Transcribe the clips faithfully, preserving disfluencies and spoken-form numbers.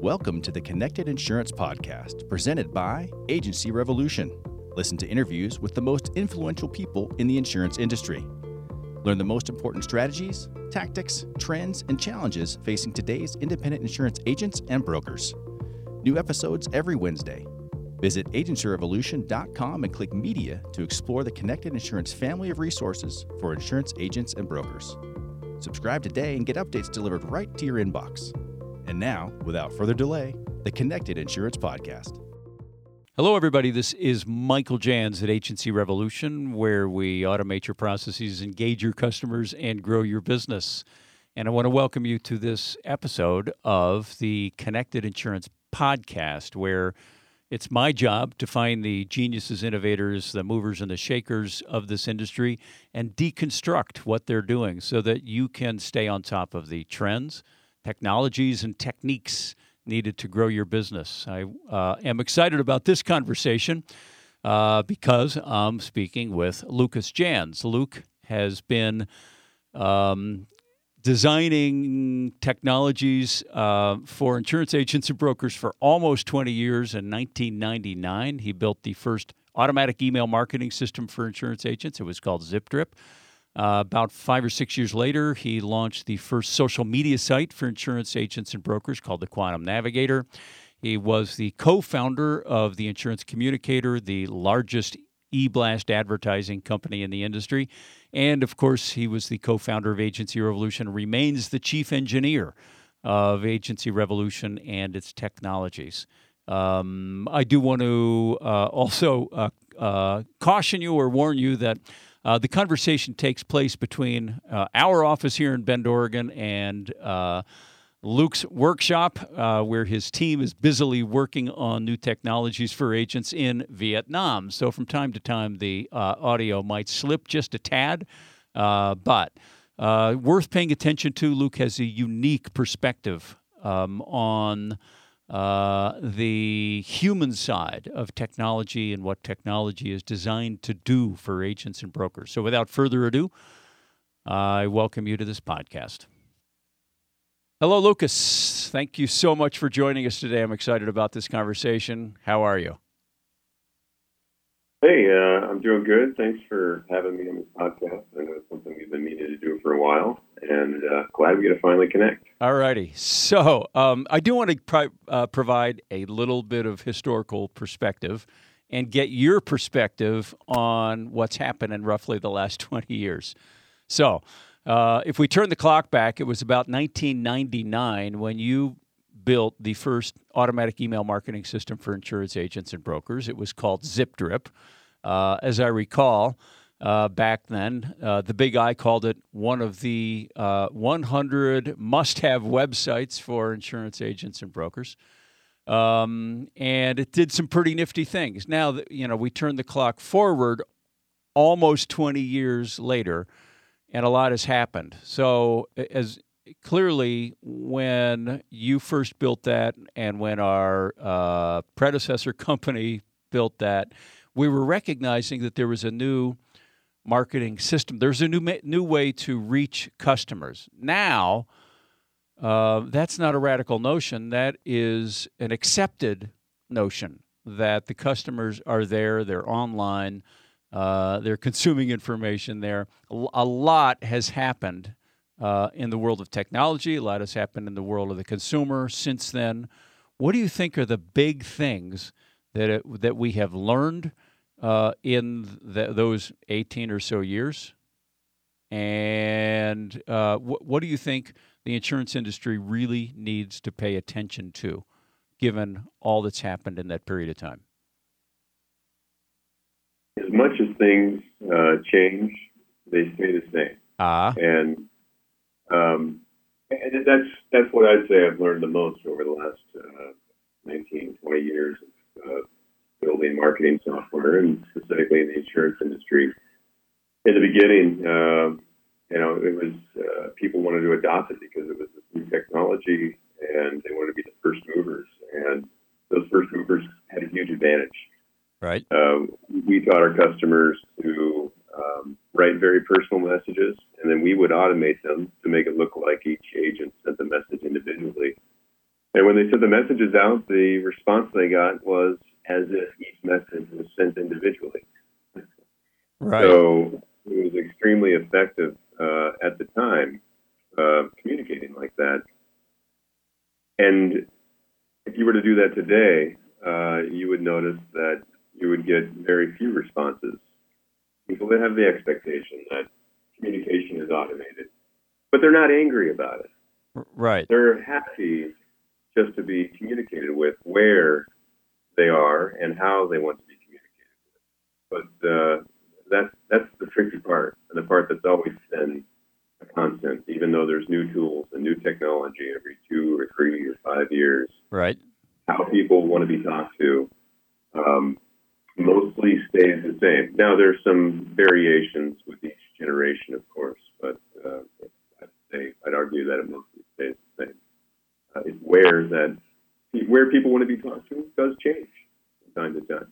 Welcome to the Connected Insurance Podcast, presented by Agency Revolution. Listen to interviews with the most influential people in the insurance industry. Learn the most important strategies, tactics, trends, and challenges facing today's independent insurance agents and brokers. New episodes every Wednesday. Visit agency revolution dot com and click Media to explore the Connected Insurance family of resources for insurance agents and brokers. Subscribe today and get updates delivered right to your inbox. And now, without further delay, the Connected Insurance Podcast. Hello, everybody. This is Michael Jans at Agency Revolution, where we automate your processes, engage your customers, and grow your business. And I want to welcome you to this episode of the Connected Insurance Podcast, where it's my job to find the geniuses, innovators, the movers and the shakers of this industry and deconstruct what they're doing so that you can stay on top of the trends, technologies, and techniques needed to grow your business. I uh, am excited about this conversation uh, because I'm speaking with Lucas Jans. Luke has been um, designing technologies uh, for insurance agents and brokers for almost twenty years. In nineteen ninety-nine, he built the first automatic email marketing system for insurance agents. It was called ZipDrip. Uh, about five or six years later, he launched the first social media site for insurance agents and brokers called the Quantum Navigator. He was the co-founder of the Insurance Communicator, the largest e-blast advertising company in the industry. And, of course, he was the co-founder of Agency Revolution, remains the chief engineer of Agency Revolution and its technologies. Um, I do want to uh, also uh, uh, caution you or warn you that Uh, the conversation takes place between uh, our office here in Bend, Oregon, and uh, Luke's workshop, uh, where his team is busily working on new technologies for agents in Vietnam. So from time to time, the uh, audio might slip just a tad, uh, but uh, worth paying attention to. Luke has a unique perspective um, on Uh, the human side of technology and what technology is designed to do for agents and brokers. So without further ado, I welcome you to this podcast. Hello, Lucas. Thank you so much for joining us today. I'm excited about this conversation. How are you? Hey, uh, I'm doing good. Thanks for having me on this podcast. I know it's something we've been meaning to do for a while, and uh, glad we get to finally connect. All righty. So um, I do want to pro- uh, provide a little bit of historical perspective and get your perspective on what's happened in roughly the last twenty years. So uh, if we turn the clock back, it was about nineteen ninety-nine when you built the first automatic email marketing system for insurance agents and brokers. It was called ZipDrip. Uh, as I recall, uh, back then, uh, the Big I called it one of the uh, one hundred must-have websites for insurance agents and brokers. Um, and it did some pretty nifty things. Now, you know, we turn the clock forward almost twenty years later, and a lot has happened. So as clearly, when you first built that and when our uh, predecessor company built that, we were recognizing that there was a new marketing system. There's a new new way to reach customers. Now, uh, that's not a radical notion. That is an accepted notion that the customers are there, they're online, uh, they're consuming information there. A lot has happened Uh, in the world of technology. A lot has happened in the world of the consumer since then. What do you think are the big things that it, that we have learned uh, in the, those eighteen or so years? And uh, wh- what do you think the insurance industry really needs to pay attention to, given all that's happened in that period of time? As much as things uh, change, they stay the same. Ah. And Um, and that's that's what I'd say I've learned the most over the last uh, nineteen, twenty years of uh, building marketing software, and specifically in the insurance industry. In the beginning, uh, you know, it was uh, people wanted to adopt it because it was this new technology, and they wanted to be the first movers. And those first movers had a huge advantage. Right. Uh, we taught our customers to um, write very personal messages, and then we would automate them to make it look like each agent sent the message individually. And And when they sent the messages out, the response they got was as if each message was sent individually. Right. So it was extremely effective uh, at the time, uh, communicating like that. And if you were to do that today, uh, you would notice that you would get very few responses. People that have the expectation that communication is automated, but they're not angry about it. Right. They're happy just to be communicated with where they are and how they want to be communicated with. But uh, that's that's the tricky part, and the part that's always been a constant, even though there's new tools and new technology every two or three or five years. Right. How people want to be talked to um, mostly stays the same. Now, there's some variations with each generation, of course, but uh, I'd say I'd argue that it mostly stays the same. Uh, it's where that where people want to be talked to does change from time to time,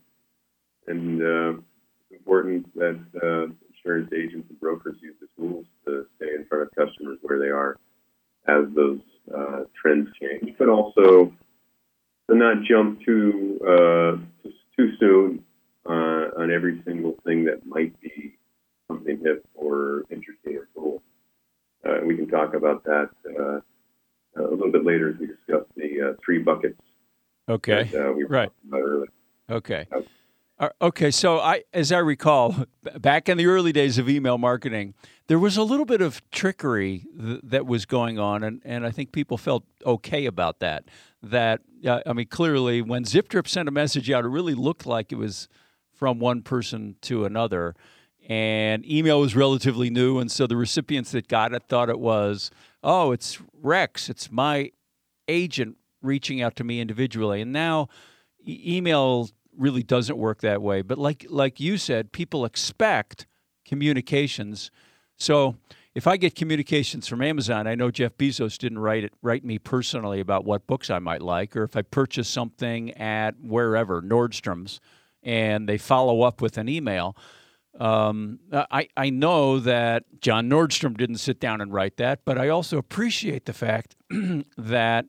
and uh, it's important that uh, insurance agents and brokers use the tools to stay in front of customers where they are as those uh, trends change, but also to not jump too uh, too soon uh, on every single thing that might be something hip or interesting or cool. Uh, we can talk about that uh, a little bit later as we discuss the uh, three buckets. Okay. That, uh, we were right. talking about earlier. Okay. Uh, Uh, Okay, so I, as I recall, b- back in the early days of email marketing, there was a little bit of trickery th- that was going on, and, and I think people felt okay about that. That uh, I mean, clearly, when ZipDrip sent a message out, it really looked like it was from one person to another, and email was relatively new, and so the recipients that got it thought it was, oh, it's Rex, it's my agent reaching out to me individually, and now e- email really doesn't work that way. But like like you said, people expect communications. So if I get communications from Amazon, I know Jeff Bezos didn't write it write me personally about what books I might like, or if I purchase something at wherever, Nordstrom's, and they follow up with an email. Um, I, I know that John Nordstrom didn't sit down and write that, but I also appreciate the fact that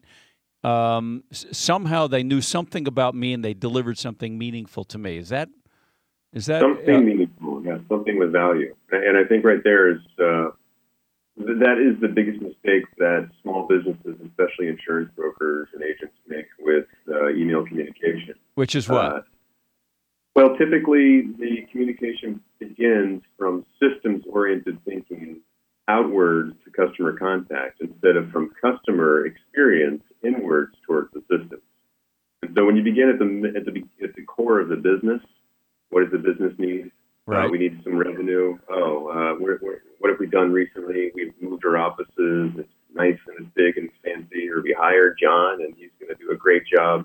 Um, s- somehow they knew something about me and they delivered something meaningful to me. Is that, is that, Something uh, meaningful, yeah, something with value. And I think right there is, uh, th- that is the biggest mistake that small businesses, especially insurance brokers and agents, make with uh, email communication. which is what? Uh, well, typically the communication begins from systems-oriented thinking outward to customer contact instead of from customer experience inwards towards the systems. And so when you begin at the at the at the core of the business, what does the business need? Right. Uh, we need some revenue. Oh, uh, we're, we're, what have we done recently? We've moved our offices. It's nice and it's big and fancy. Or we hired John and he's going to do a great job.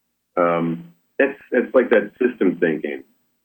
Um, that's that's like that system thinking,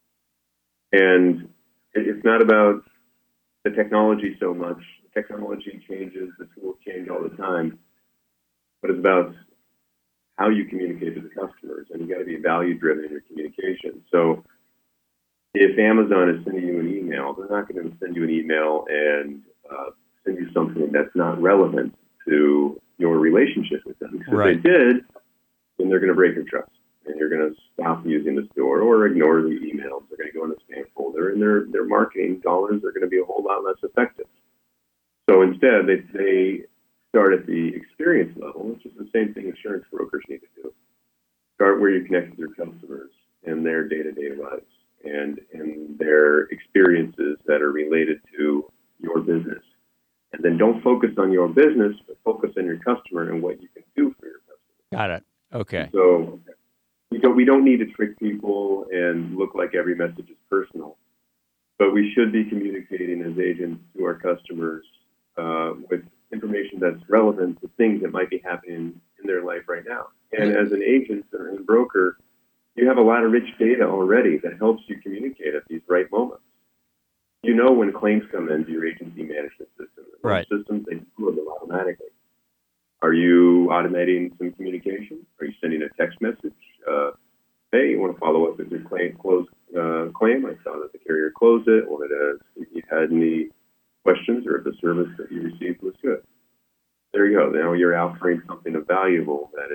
and it, it's not about the technology so much. The technology changes, the tools change all the time, but it's about how you communicate to the customers, and you got to be value driven in your communication. So if Amazon is sending you an email, they're not going to send you an email and uh, send you something that's not relevant to your relationship with them. Because Right. if they did, then they're going to break your trust, and you're going to stop using the store or ignore the emails. They're going to go in the spam folder, and their their marketing dollars are going to be a whole lot less effective. So instead, they they start at the experience level, which is the same thing insurance brokers need to do. Start where you connect with your customers and their day-to-day lives and and their experiences that are related to your business. And then don't focus on your business, but focus on your customer and what you can do for your customer. Got it. Okay. So we don't, we don't need to trick people and look like every message is personal, but we should be communicating as agents to our customers uh, with information that's relevant to things that might be happening in their life right now. And as an agent or a broker, you have a lot of rich data already that helps you communicate at these right moments. You know when claims come into your agency management system. Most Right. systems, they do it automatically. Are you automating some communication? Are you sending a text message? Uh, hey, you want to follow up with your claim, close, uh, claim? I saw that the carrier closed it. Wanted to see if you had any questions or if the service that you received was good. There you go. Now you're offering something valuable that is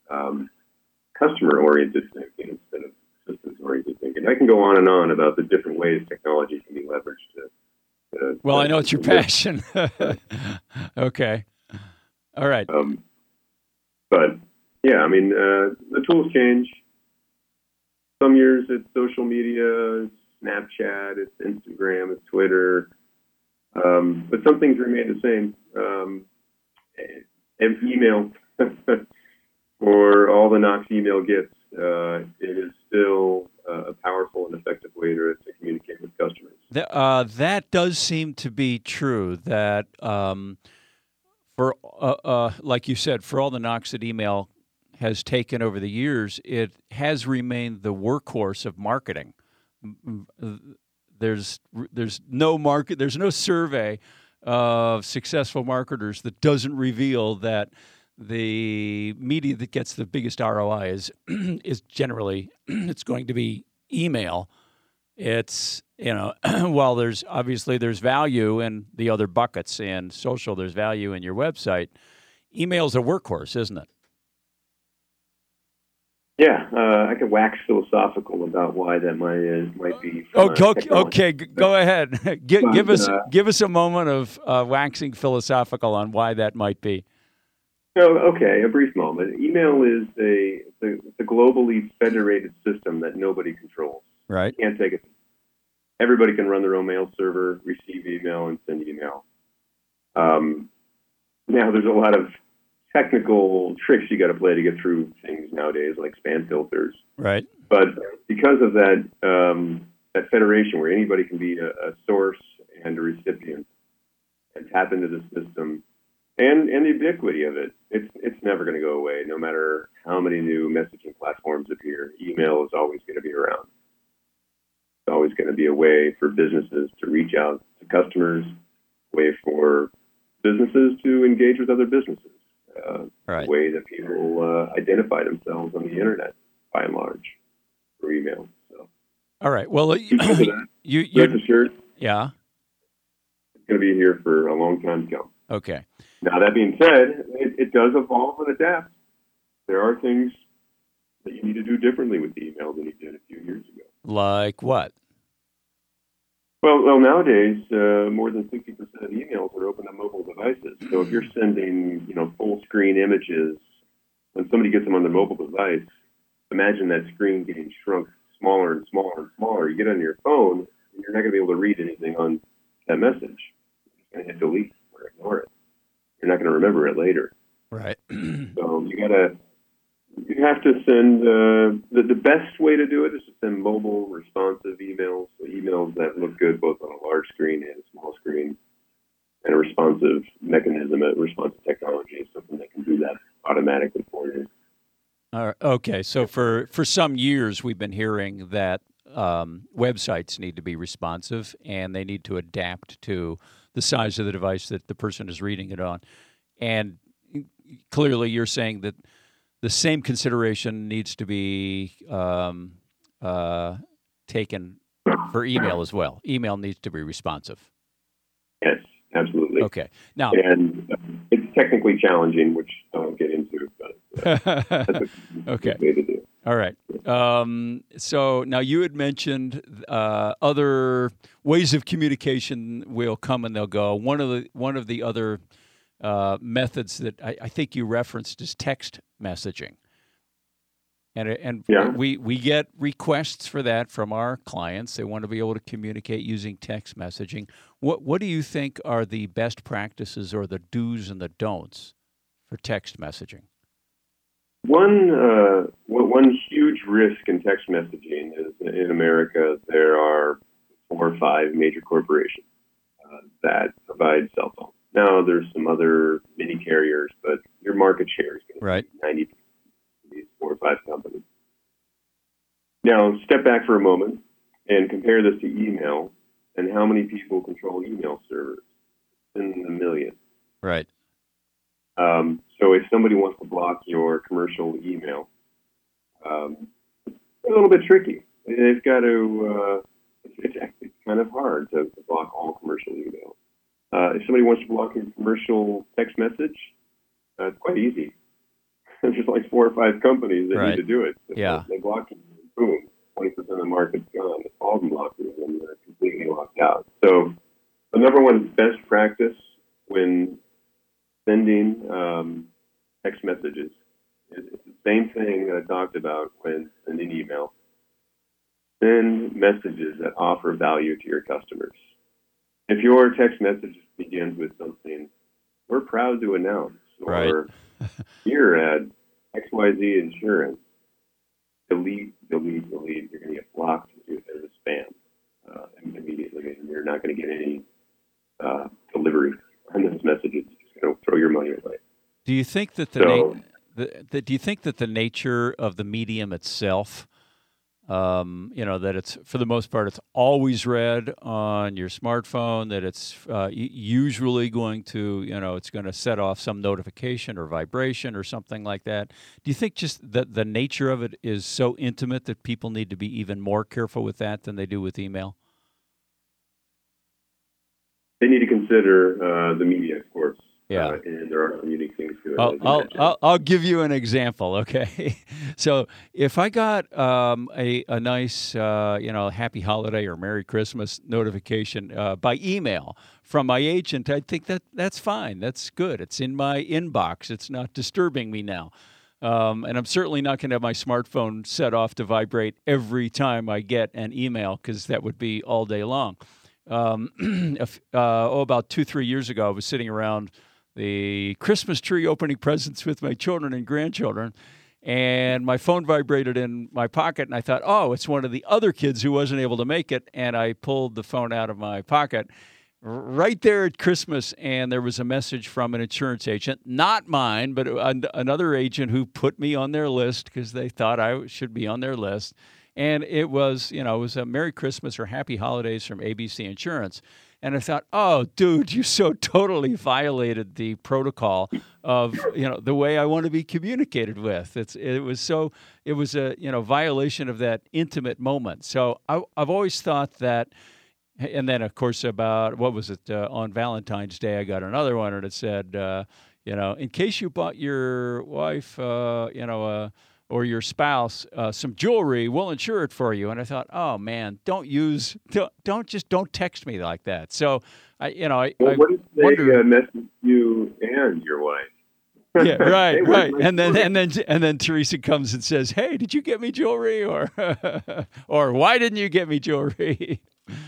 um, customer-oriented thinking instead of systems-oriented thinking. I can go on and on about the different ways technology can be leveraged to. to well, I know it's your passion. Okay. All right. Um, but yeah, I mean, uh, the tools change. Some years it's social media, it's Snapchat, it's Instagram, it's Twitter. Um, but some things remain the same. Um, and email, for all the knocks email gets, uh, it is still uh, a powerful and effective way to, to communicate with customers. Th- uh, that does seem to be true. That um, for uh, uh, like you said, for all the knocks that email has taken over the years, it has remained the workhorse of marketing. There's there's no market, there's no survey of successful marketers that doesn't reveal that the media that gets the biggest R O I is is generally it's going to be email. It's, you know, while there's obviously there's value in the other buckets and social, there's value in your website. Email's a workhorse, isn't it? Yeah, uh, I could wax philosophical about why that might uh, might be. Oh, go, okay, go ahead. give, but, give us uh, give us a moment of uh, waxing philosophical on why that might be. So, okay, a brief moment. Email is a it's a, it's a globally federated system that nobody controls. Right. You can't take it. Everybody can run their own mail server, receive email, and send email. Um, now, there's a lot of technical tricks you got to play to get through things nowadays, like spam filters. Right. But because of that, um, that federation where anybody can be a, a source and a recipient and tap into the system, and, and the ubiquity of it, it's it's never going to go away. No matter how many new messaging platforms appear, email is always going to be around. It's always going to be a way for businesses to reach out to customers, a way for businesses to engage with other businesses. Uh, right. The way that people uh, identify themselves on the internet, by and large, through email. So, all right. Well, you, you, you rest assured, yeah, it's going to be here for a long time to come. Okay. Now, that being said, it, it does evolve and adapt. There are things that you need to do differently with the email than you did a few years ago. Like what? Well, well, nowadays, uh, more than sixty percent of emails are open on mobile devices. So if you're sending, you know, full screen images, when somebody gets them on their mobile device, imagine that screen getting shrunk smaller and smaller and smaller. You get on your phone, and you're not going to be able to read anything on that message. You're going to hit delete or ignore it. You're not going to remember it later. Right. So you got to, you have to send, uh, the, the best way to do it is to send mobile responsive emails, so emails that look good both on a large screen and a small screen, and a responsive mechanism, a responsive technology, something that can do that automatically for you. All right. Okay. So for, for some years, we've been hearing that um, websites need to be responsive and they need to adapt to the size of the device that the person is reading it on. And clearly you're saying that the same consideration needs to be um, uh, taken for email as well. Email needs to be responsive. Yes, absolutely. Okay. Now, and uh, it's technically challenging, which I won't get into, but uh, that's a okay. way to do it. All right. Um, so now you had mentioned uh, other ways of communication will come and they'll go. One of the one of the other uh, methods that I, I think you referenced is text messaging, and and yeah. we we get requests for that from our clients. They want to be able to communicate using text messaging. What what do you think are the best practices or the do's and the don'ts for text messaging? One uh, one huge risk in text messaging is in America there are four or five major corporations uh, that provide cell phones. Now there's some other mini carriers, but your market share is going right. to be ninety percent of these four or five companies. Now step back for a moment and compare this to email and how many people control email servers. It's in the millions. Right. Um, so if somebody wants to block your commercial email, um, it's a little bit tricky. They've got to, uh, it's, it's actually kind of hard to, to block all commercial email. Uh, if somebody wants to block your commercial text message, uh, it's quite easy. there's like four or five companies that Right. need to do it. So Yeah. They block you, boom, twenty percent of the market's gone. It's all blocked you, and you're completely locked out. So the number one best practice when sending um, text messages is it's the same thing that I talked about when sending email. Send messages that offer value to your customers. If your text message begins with something, we're proud to announce, or Right. here at X Y Z Insurance, delete, delete, delete, you're going to get blocked as a spam uh, immediately, and you're not going to get any uh, delivery on those messages. You're just going to throw your money away. Do you think that the, So- na- the, the do you think that the nature of the medium itself, um, you know, that it's for the most part it's always read on your smartphone, that it's uh, u- usually going to, you know, it's going to set off some notification or vibration or something like that. Do you think just that the nature of it is so intimate that people need to be even more careful with that than they do with email? They need to consider uh, the media, of course. Yeah. Uh, and there are some unique things to it. I'll, as you I'll, mentioned. I'll, I'll give you an example, okay? So if I got um, a, a nice, uh, you know, Happy Holiday or Merry Christmas notification uh, by email from my agent, I think that that's fine. That's good. It's in my inbox. It's not disturbing me now. Um, and I'm certainly not going to have my smartphone set off to vibrate every time I get an email, because that would be all day long. Um, if, uh, oh, about two, three years ago, I was sitting around the Christmas tree opening presents with my children and grandchildren, and my phone vibrated in my pocket, and I thought, oh, it's one of the other kids who wasn't able to make it, and I pulled the phone out of my pocket r- right there at Christmas, and there was a message from an insurance agent, not mine, but an- another agent who put me on their list because they thought I should be on their list, and it was, you know, it was a Merry Christmas or Happy Holidays from A B C Insurance. And I thought, oh, dude, you so totally violated the protocol of, you know, the way I want to be communicated with. It's it was so it was a, you know, violation of that intimate moment. So I, I've always thought that. And then, of course, about what was it uh, on Valentine's Day? I got another one, and it said, uh, you know, in case you bought your wife, uh, you know, uh, or your spouse uh, some jewelry, we'll insure it for you. And I thought, oh man, don't use, don't, don't just don't text me like that. So I, you know, I, Well, I what if they wonder. uh, message you and your wife? Yeah, right, Hey, where's right. my And then jewelry? and then and then Teresa comes and says, "Hey, did you get me jewelry?" Or or why didn't you get me jewelry?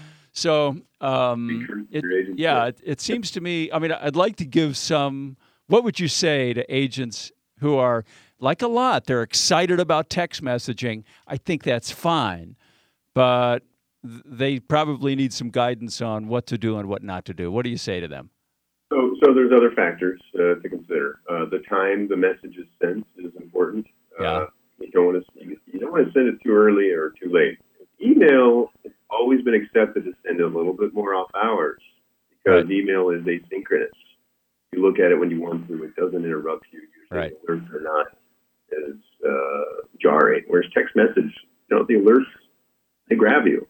So um, Features it, your agency. yeah, it, it seems to me. I mean, I'd like to give some. What would you say to agents who are like a lot? They're excited about text messaging. I think that's fine, but th- they probably need some guidance on what to do and what not to do. What do you say to them? So, so there's other factors uh, to consider. Uh, the time the message is sent is important. Yeah. Uh, you don't want to you don't want to send it too early or too late. Email has always been accepted to send a little bit more off hours because Right. email is asynchronous. You look at it when you want to; it doesn't interrupt you. Usually, Right. the alerts are not as uh, jarring. Whereas text message, you know, the alerts they grab you,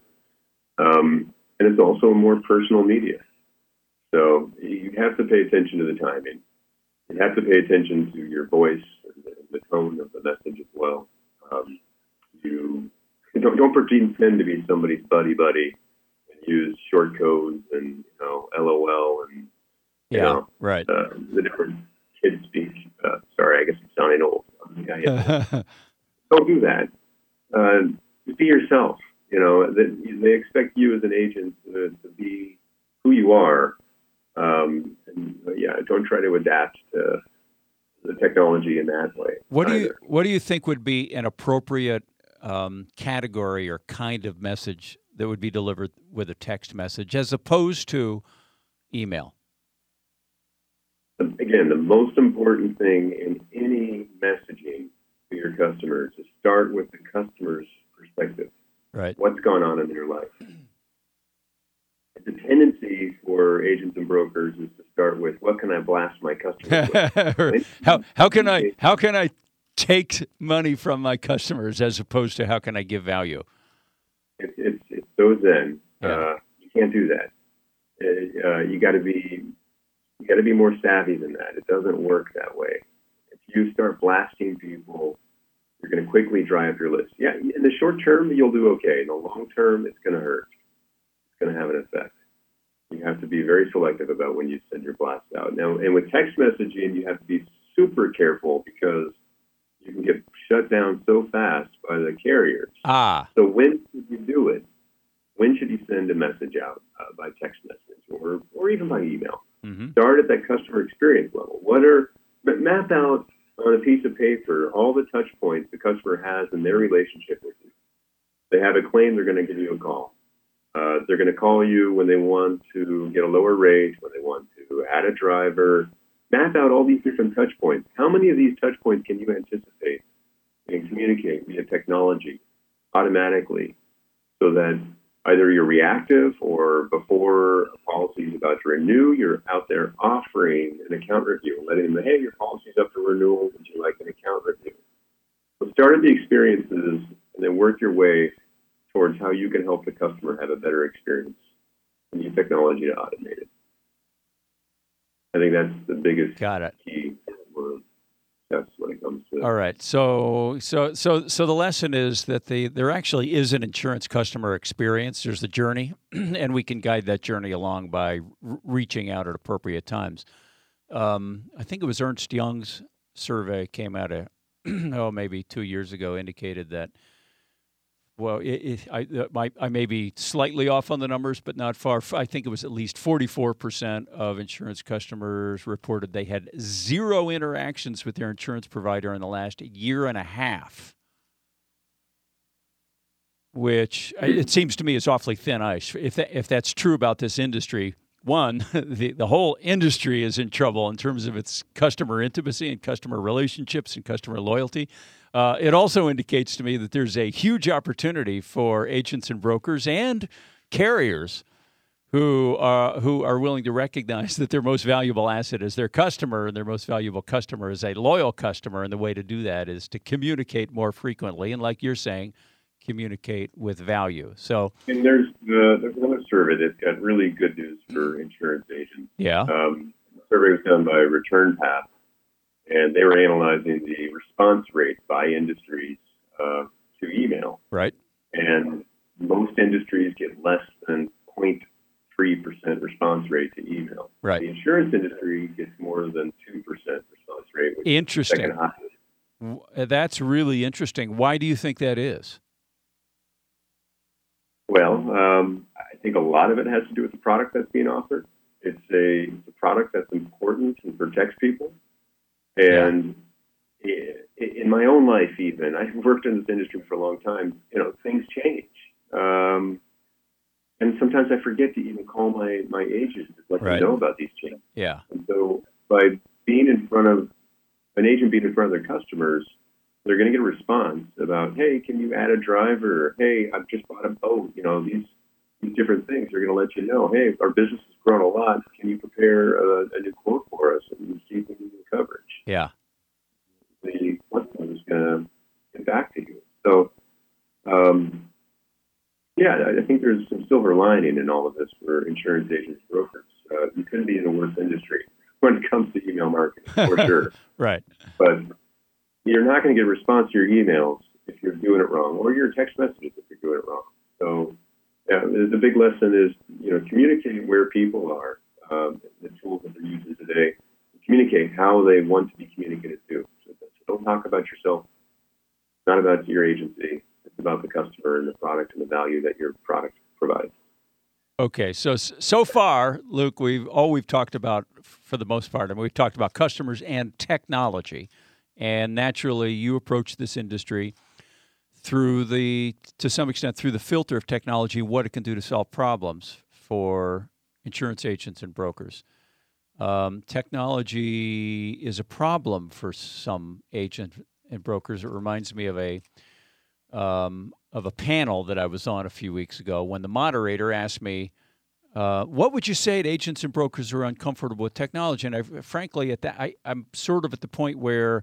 um, and it's also more personal media. So you have to pay attention to the timing. You have to pay attention to your voice and the, the tone of the message as well. Um, you don't, don't pretend to be somebody's buddy buddy and use short codes and, you know, LOL and, you Yeah, know, right. uh, the different kid speak. Uh, sorry, I guess I'm sounding old. I- don't do that. Uh, be yourself. You know, they, they expect you as an agent to, to be who you are. Um, and, uh, yeah, don't try to adapt to the technology in that way. What do you either. What do you think would be an appropriate um, category or kind of message that would be delivered with a text message as opposed to email? Again, the most important thing in any messaging to your customers is start with the customer's perspective. Right. What's gone on in their life? The tendency for agents and brokers is to start with, what can I blast my customers with? how how can I how can I take money from my customers as opposed to how can I give value? It's it's, it's so zen. Yeah. Uh, you can't do that. Uh, you got to be you got to be more savvy than that. It doesn't work that way. If you start blasting people, you're going to quickly dry up your list. Yeah, in the short term, you'll do okay. In the long term, it's going to hurt. It's going to have an effect. You have to be very selective about when you send your blast out. Now, and with text messaging, you have to be super careful because you can get shut down so fast by the carriers. Ah. So when should you do it? When should you send a message out uh, by text message or, or even by email? Mm-hmm. Start at that customer experience level. What are, but map out on a piece of paper all the touch points the customer has in their relationship with you. They have a claim, they're going to give you a call. Uh, they're going to call you when they want to get a lower rate, when they want to add a driver. Map out all these different touch points. How many of these touch points can you anticipate and communicate via technology automatically so that either you're reactive or before a policy is about to renew, you're out there offering an account review, letting them know, hey, your policy's up for renewal. Would you like an account review? So start at the experiences and then work your way towards how you can help the customer have a better experience and use technology to automate it. I think that's the biggest Got it. key for success when it comes to. All right. So, so, so, so the lesson is that the there actually is an insurance customer experience. There's the journey, and we can guide that journey along by r- reaching out at appropriate times. Um, I think it was Ernst Young's survey came out a oh maybe two years ago indicated that. Well, it, it, I, I, I may be slightly off on the numbers, but not far. I think it was at least forty-four percent of insurance customers reported they had zero interactions with their insurance provider in the last year and a half, which it seems to me is awfully thin ice. If that, if that's true about this industry, one, the, the whole industry is in trouble in terms of its customer intimacy and customer relationships and customer loyalty. Uh, it also indicates to me that there's a huge opportunity for agents and brokers and carriers who are, who are willing to recognize that their most valuable asset is their customer, and their most valuable customer is a loyal customer. And the way to do that is to communicate more frequently. And like you're saying, communicate with value. So, and there's the, there's another survey that's got really good news for insurance agents. Yeah. Um, the survey was done by Return Path, and they were analyzing the response rate by industries uh, to email. Right. And most industries get less than zero point three percent response rate to email. Right. The insurance industry gets more than two percent response rate, which Interesting. is the second highest. That's really interesting. Why do you think that is? Well, um, I think a lot of it has to do with the product that's being offered. It's a, it's a product that's important and protects people. And yeah. in my own life, even, I've worked in this industry for a long time, you know, things change. Um, and sometimes I forget to even call my, my agent to let Right. them know about these changes. Yeah. And so by being in front of, an agent being in front of their customers, they're going to get a response about, hey, can you add a driver? Hey, I've just bought a boat. You know, these these different things are going to let you know, hey, our business has grown a lot. Can you prepare a, a new quote for us and see if we need new coverage? Yeah. The customer is going to get back to you. So, um, yeah, I think there's some silver lining in all of this for insurance agents, brokers. Uh, you couldn't be in a worse industry when it comes to email marketing, for sure. Right. But you're not going to get a response to your emails if you're doing it wrong, or your text messages if you're doing it wrong. So, yeah, the big lesson is, you know, communicate where people are. Um, the tools that they're using today, communicate how they want to be communicated to. So don't talk about yourself. It's not about your agency. It's about the customer and the product and the value that your product provides. Okay, so so far, Luke, we've all we've talked about, for the most part, and we've talked about customers and technology, and naturally, you approach this industry through the, to some extent, through the filter of technology, what it can do to solve problems for insurance agents and brokers. Um, technology is a problem for some agents and brokers. It reminds me of a um, of a panel that I was on a few weeks ago when the moderator asked me, uh, what would you say to agents and brokers who are uncomfortable with technology? And I, frankly, at that, I, I'm sort of at the point where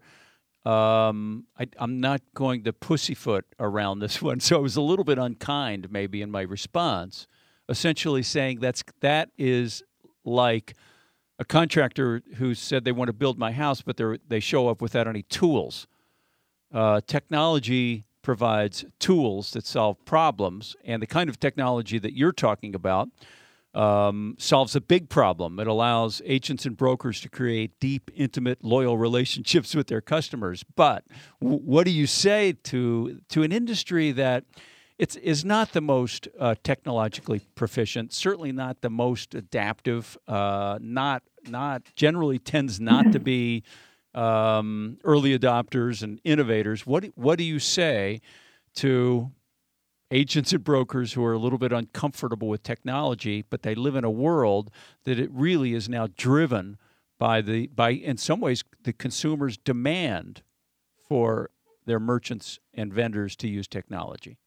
um, I, I'm not going to pussyfoot around this one. So I was a little bit unkind maybe in my response, essentially saying that's that is like a contractor who said they want to build my house, but they they show up without any tools. Uh, technology provides tools that solve problems, and the kind of technology that you're talking about um, solves a big problem. It allows agents and brokers to create deep, intimate, loyal relationships with their customers. But w- what do you say to to an industry that it's is not the most uh, technologically proficient, certainly not the most adaptive, uh, not not generally tends not to be Um, early adopters and innovators? What what do you say to agents and brokers who are a little bit uncomfortable with technology, but they live in a world that it really is now driven by the by in some ways the consumer's demand for their merchants and vendors to use technology?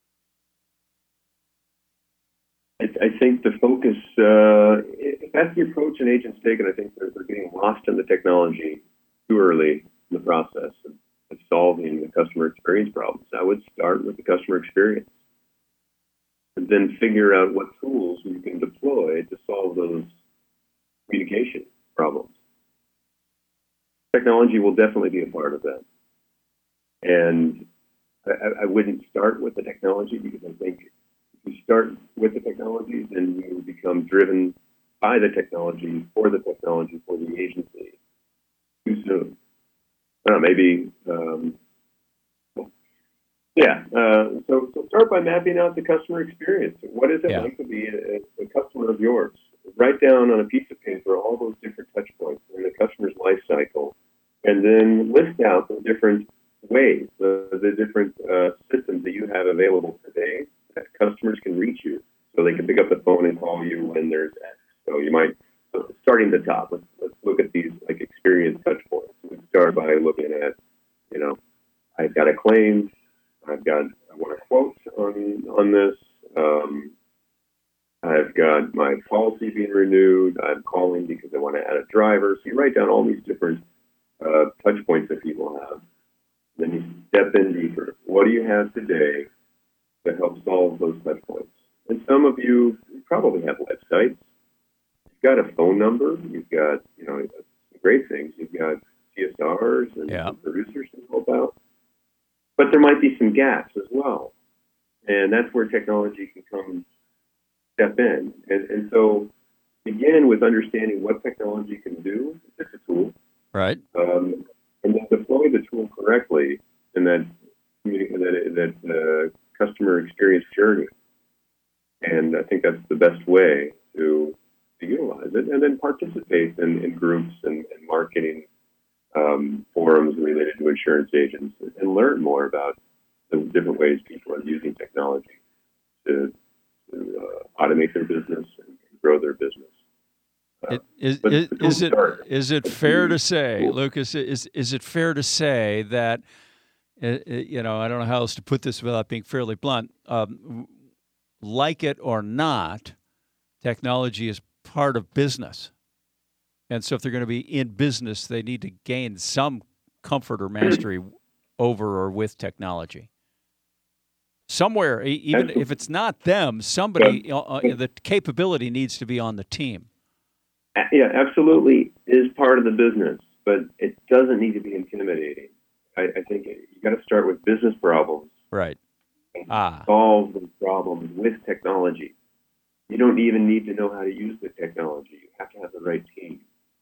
I, I think the focus, uh, if that's the approach an agent's taken, I think they're, they're getting lost in the technology too early in the process of, of solving the customer experience problems. I would start with the customer experience and then figure out what tools you can deploy to solve those communication problems. Technology will definitely be a part of that. And I, I wouldn't start with the technology, because I think if you start with the technology, then you become driven by the technology, for the technology, for the agency. Too soon. I don't know, maybe, um, yeah. Uh, so, so start by mapping out the customer experience. What is it Yeah. like to be a, a customer of yours? Write down on a piece of paper all those different touch points in the customer's life cycle, and then list out the different ways, the, the different uh, systems that you have available today that customers can reach you. So they can pick up the phone and call you when there's X. So you might, so starting at the top, let's, let's look at these like experience touch points. We start by looking at, you know, I've got a claim, I've got, I want a quote on, on this, um, I've got my policy being renewed, I'm calling because I want to add a driver. So you write down all these different uh, touch points that people have. Then you step in deeper. What do you have today that helps solve those touch points? And some of you probably have websites. You've got a phone number. You've got, you know, great things. You've got C S Rs and Yeah. producers to help out. But there might be some gaps as well. And that's where technology can come step in. And, and so begin with understanding what technology can do. It's just a tool. Right. Um, and then deploy the tool correctly in that, that, that uh, customer experience journey. And I think that's the best way to, to utilize it. And then participate in, in groups and, and marketing um, forums related to insurance agents, and learn more about the different ways people are using technology to, to uh, automate their business and grow their business. Uh, It, is but is, the tools is it start. is it fair to say, Lucas? Is is it fair to say that uh, uh, you know, I don't know how else to put this without being fairly blunt. Um, like it or not, technology is part of business, and so if they're going to be in business, they need to gain some comfort or mastery over or with technology. Somewhere, e- even if it's not them, somebody, uh, the capability needs to be on the team. Yeah, absolutely is part of the business, but it doesn't need to be intimidating. I, I think you got to start with business problems. Right. And Ah. solve those problems with technology. You don't even need to know how to use the technology. You have to have the right team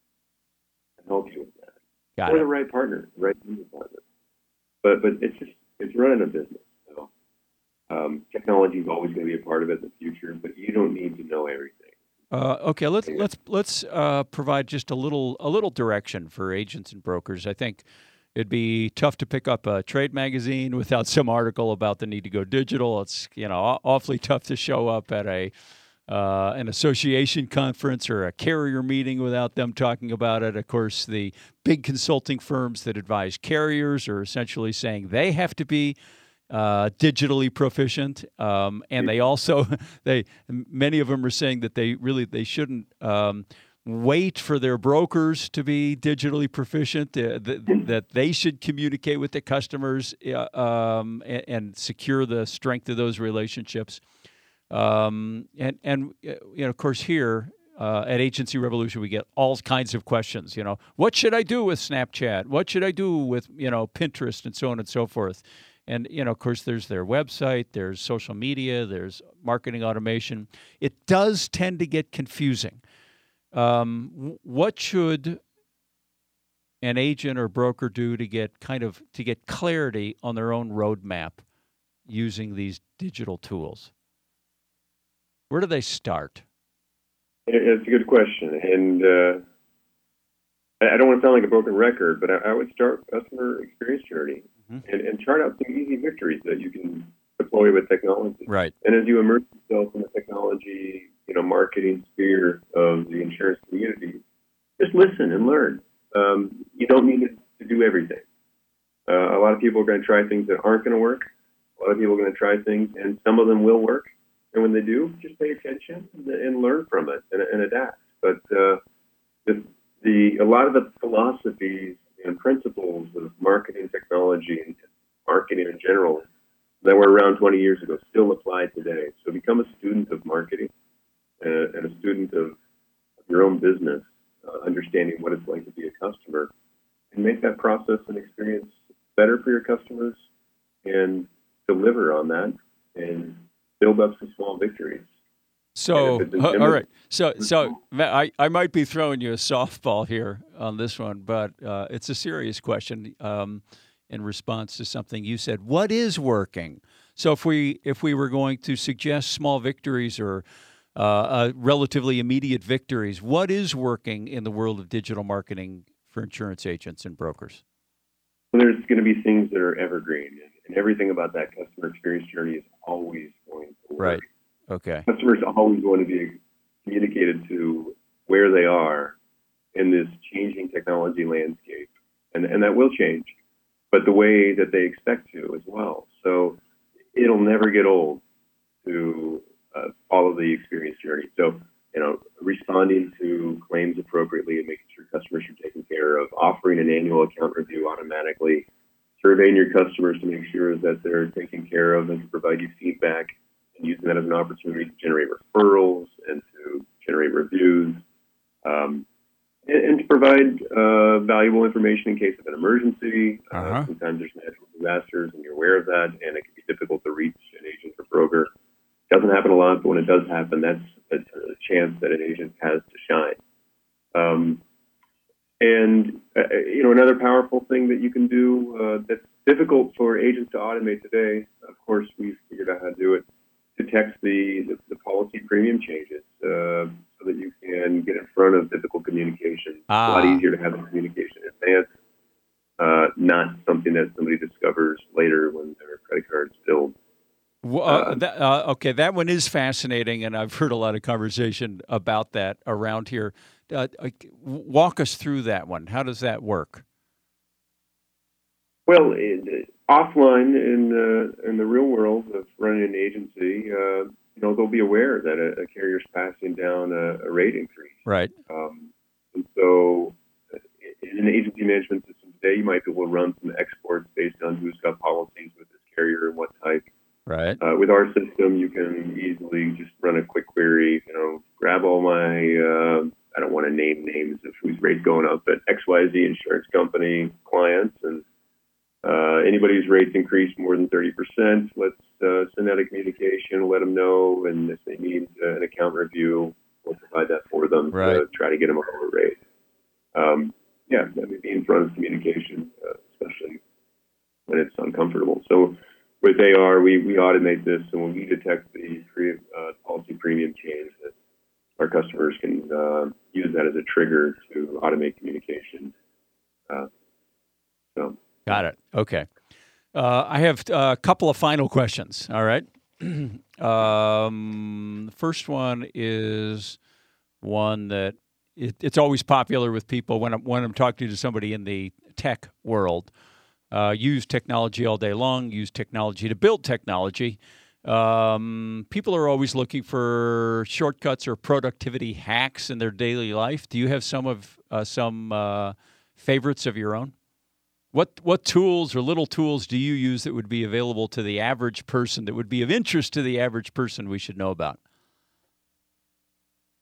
to help you with that. Got or it. the right partner, the right business partner. But but it's just it's running a business. So um, technology is always going to be a part of it in the future, but you don't need to know everything. Uh, okay, let's let's let's uh, provide just a little a little direction for agents and brokers. I think it'd be tough to pick up a trade magazine without some article about the need to go digital. It's you know aw- awfully tough to show up at a uh, an association conference or a carrier meeting without them talking about it. Of course, the big consulting firms that advise carriers are essentially saying they have to be uh, digitally proficient, um, and they also they many of them are saying that they really they shouldn't um, wait for their brokers to be digitally proficient. Uh, th- that they should communicate with the customers uh, um, and, and secure the strength of those relationships. Um, and and uh, you know, of course, here uh, at Agency Revolution, we get all kinds of questions. You know, what should I do with Snapchat? What should I do with, you know, Pinterest and so on and so forth? And, you know, of course, there's their website, there's social media, there's marketing automation. It does tend to get confusing. Um, what should an agent or broker do to get kind of to get clarity on their own roadmap using these digital tools? Where do they start? It's a good question, and uh, I don't want to sound like a broken record, but I, I would start customer experience journey mm-hmm. and, and chart out some easy victories that you can deploy with technology. Right. And as you immerse yourself in the technology, you know, marketing sphere of the insurance community, just listen and learn. Um, you don't need to do everything. Uh, a lot of people are going to try things that aren't going to work. A lot of people are going to try things, and some of them will work. And when they do, just pay attention and, and learn from it and, and adapt. But uh, the, the a lot of the philosophies and principles of marketing technology and marketing in general that were around twenty years ago still apply today. So become a student of marketing uh, and a student of, of your own business, uh, understanding what it's like to be a customer, and make that process and experience better for your customers and deliver on that and build up some small victories. So, uh, all right. So, so I, I might be throwing you a softball here on this one, but uh, it's a serious question um, in response to something you said. What is working? So, if we if we were going to suggest small victories or uh, uh, relatively immediate victories, what is working in the world of digital marketing for insurance agents and brokers? There's going to be things that are evergreen, and everything about that customer experience journey is always going to work. Right. Okay. Customers always want to be communicated to where they are in this changing technology landscape, and, and that will change, but the way that they expect to as well. So it'll never get old to uh, follow the experience journey. So, you know, responding to claims appropriately and making sure customers are taken care of, offering an annual account review automatically, surveying your customers to make sure that they're taken care of and to provide you feedback, and using that as an opportunity to generate referrals and to generate reviews, um, and, and to provide uh, valuable information in case of an emergency. Uh-huh. Uh, sometimes there's natural disasters, and you're aware of that, and it can be difficult to reach an agent or broker. It doesn't happen a lot, but when it does happen, that's a, a chance that an agent has to shine. Um, and, uh, you know, another powerful thing that you can do uh, that's difficult for agents to automate today, of course, we've figured out how to do it, to text the, the, the policy premium changes uh, so that you can get in front of difficult communication. Ah. It's a lot easier to have the communication in advance, uh, not something that somebody discovers later when their credit card's billed. Well, uh, that, uh, okay, that one is fascinating, and I've heard a lot of conversation about that around here. Uh, walk us through that one. How does that work? Well, it, offline in uh, in the real world of running an agency, uh, you know, they'll be aware that a, a carrier's passing down a, a rate increase. Right. Um, and so, in an agency management system today, you might be able to run some exports based on who's got policies with this carrier and what type. Right. Uh, with our system, you can easily just run a quick query. You know, grab all my. Uh, I don't want to name names of whose rate's going up, but X Y Z insurance company clients and. Uh, anybody whose rates increase more than thirty percent, let's uh, send out a communication, let them know, and if they need uh, an account review, we'll provide that for them right. to try to get them a lower rate. Um, yeah, I mean, be in front of communication, uh, especially when it's uncomfortable. So with A R, we, we automate this, and when we detect the pre- uh, policy premium change, that our customers can uh, use that as a trigger to automate communication. Uh, so. Got it. Okay. Uh, I have a couple of final questions. All right. um, the first one is one that it, it's always popular with people when I'm, when I'm talking to somebody in the tech world. Uh, use technology all day long, use technology to build technology. Um, people are always looking for shortcuts or productivity hacks in their daily life. Do you have some of uh, some uh, favorites of your own? What what tools or little tools do you use that would be available to the average person, that would be of interest to the average person we should know about?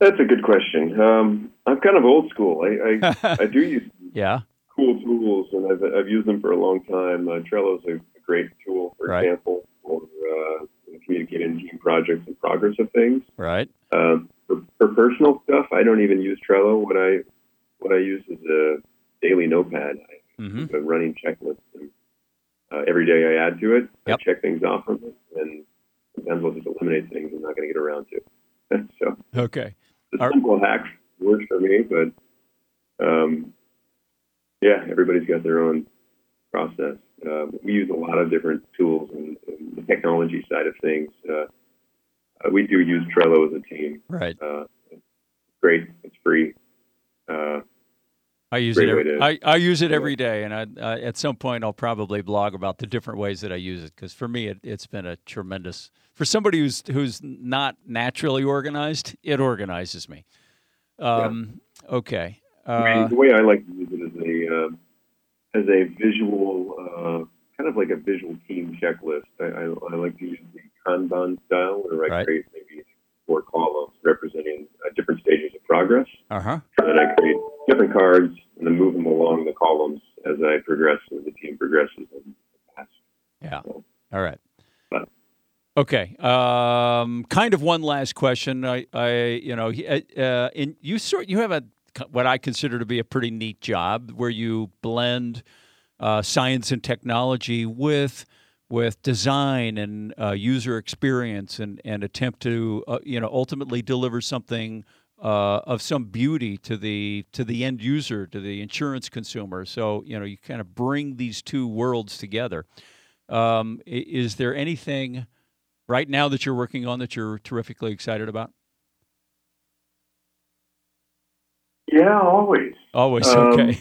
That's a good question. Um, I'm kind of old school. I I, I do use yeah. cool tools, and I've I've used them for a long time. Uh, Trello is a, a great tool, for Right. example, for uh, communicating team projects and progress of things. Right. Um, for, for personal stuff, I don't even use Trello. What I what I use is a daily notepad. I Mm-hmm. keep a running checklist, and uh, every day I add to it. Yep. I check things off of it, and sometimes I'll just eliminate things I'm not going to get around to. So Okay. the Are- simple hack works for me, but um, yeah, everybody's got their own process. Uh, we use a lot of different tools in, in the technology side of things. Uh, uh, we do use Trello as a team. Right. Uh, it's great. It's free. Uh, I use Great it. Every, way to- I, I use it every day, and I, uh, at some point I'll probably blog about the different ways that I use it. Because for me, it, it's been a tremendous. For somebody who's who's not naturally organized, it organizes me. Um, Okay. I mean, Uh, the way I like to use it is a uh, as a visual, uh, kind of like a visual team checklist. I, I, I like to use the Kanban style, where I Right. create maybe four columns representing uh, different stages of progress. uh huh. And then I create different cards and then move them along the columns as I progress, as the team progresses in the past. Yeah. So, All right. but Okay. Um, kind of one last question. I, I you know, he- uh, in you sort you have a what I consider to be a pretty neat job where you blend uh, science and technology with with design and uh, user experience and and attempt to uh, you know ultimately deliver something uh, of some beauty to the to the end user, to the insurance consumer. So you know you kind of bring these two worlds together. Um, i- is there anything right now that you're working on that you're terrifically excited about? yeah, always. Always. Um, Okay.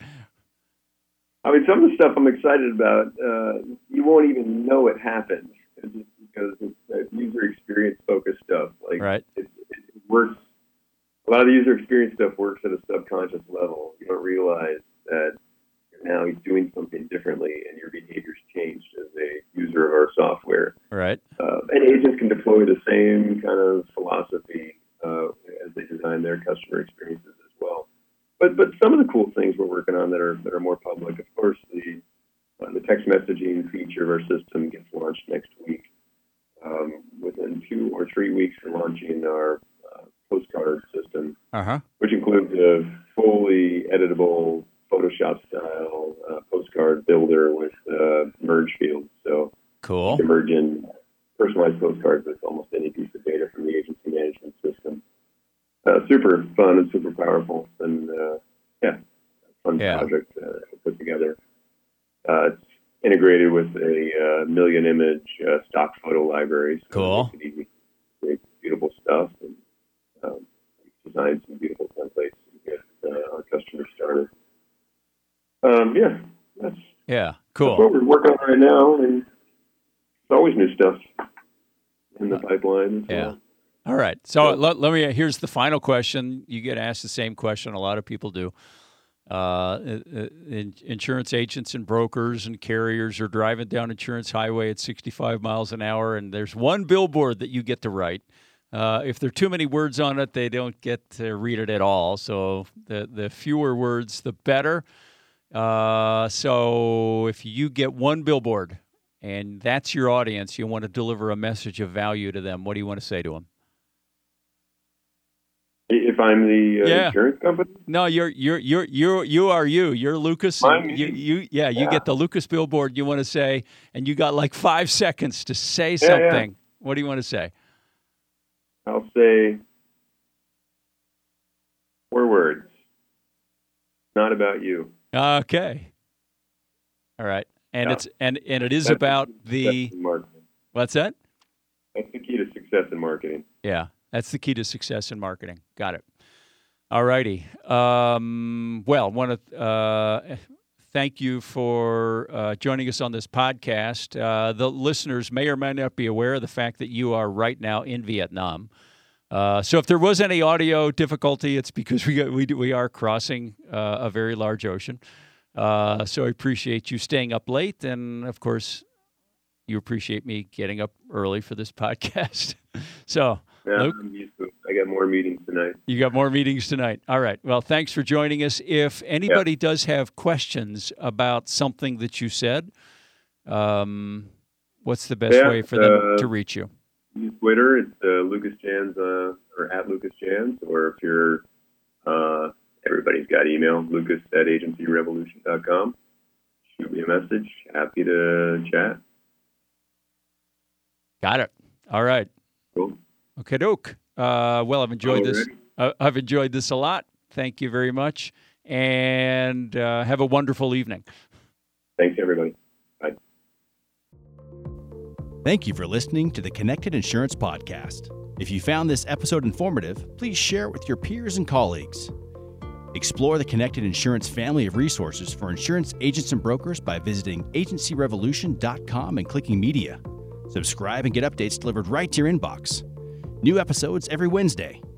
I mean, some of the stuff I'm excited about, uh, you won't even know it happened, it's just because it's uh, user experience focused stuff. Like Right. it, it works. A lot of the user experience stuff works at a subconscious level. You don't realize that you're now doing something differently, and your behavior's changed as a user of our software. Right. Uh, and agents can deploy the same kind of philosophy uh, as they design their customer experiences as well. But but some of the cool things we're working on that are that are more public, of course, the uh, the text messaging feature of our system gets launched next week. Um, within two or three weeks, we're launching our uh, postcard system, Uh huh. which includes a fully editable Photoshop style uh, postcard builder with uh, merge fields. So Cool. you can merge in personalized postcards with almost any piece of data from the agency management system. Uh, super fun and super powerful, and uh, yeah, fun Yeah. project uh, to put together. Uh, it's integrated with a uh, million image uh, stock photo library. So Cool. It makes it easy to create beautiful stuff and um, design some beautiful templates and get uh, our customers started. Um, yeah, that's, Yeah. that's Cool. what we're working on right now, and there's always new stuff in the pipeline. as Yeah. well. All right. So let, let me. Here's the final question. You get asked the same question. A lot of people do. Uh, in, insurance agents and brokers and carriers are driving down insurance highway at sixty-five miles an hour, and there's one billboard that you get to write. Uh, if there are too many words on it, they don't get to read it at all. So the the fewer words, the better. Uh, so if you get one billboard and that's your audience, you want to deliver a message of value to them, what do you want to say to them? If I'm the uh, Yeah. insurance company, No, you're you're you're you you are you. You're Lucas. I'm and you me. you yeah. You Yeah. get the Lucas billboard. You want to say, and you got like five seconds to say yeah. something. What do you want to say? I'll say four words. Not about you. Okay. All right. And Yeah. it's and and it is That's about the the success in marketing. what's that? That's the key to success in marketing. Yeah, that's the key to success in marketing. Got it. All righty. Um, well, want to uh, thank you for uh, joining us on this podcast. Uh, the listeners may or may not be aware of the fact that you are right now in Vietnam. Uh, so if there was any audio difficulty, it's because we got, we do, we are crossing uh, a very large ocean. Uh, so I appreciate you staying up late, and of course, you appreciate me getting up early for this podcast. So, Yeah, Luke? I'm used to it. I got more meetings tonight. You got more meetings tonight. All right. Well, thanks for joining us. If anybody yeah. does have questions about something that you said, um, what's the best yeah, way for them uh, to reach you? Twitter, it's uh, Lucas Jans, uh, or at Lucas Jans, or if you're, uh, everybody's got email, lucas at agency revolution dot com. Shoot me a message. Happy to chat. Got it. All right. Cool. Okay, doke. Uh, well, I've enjoyed All this. right. Uh, I've enjoyed this a lot. Thank you very much, and uh, have a wonderful evening. Thanks, everybody. Bye. Thank you for listening to the Connected Insurance Podcast. If you found this episode informative, please share it with your peers and colleagues. Explore the Connected Insurance family of resources for insurance agents and brokers by visiting agency revolution dot com and clicking Media. Subscribe and get updates delivered right to your inbox. New episodes every Wednesday.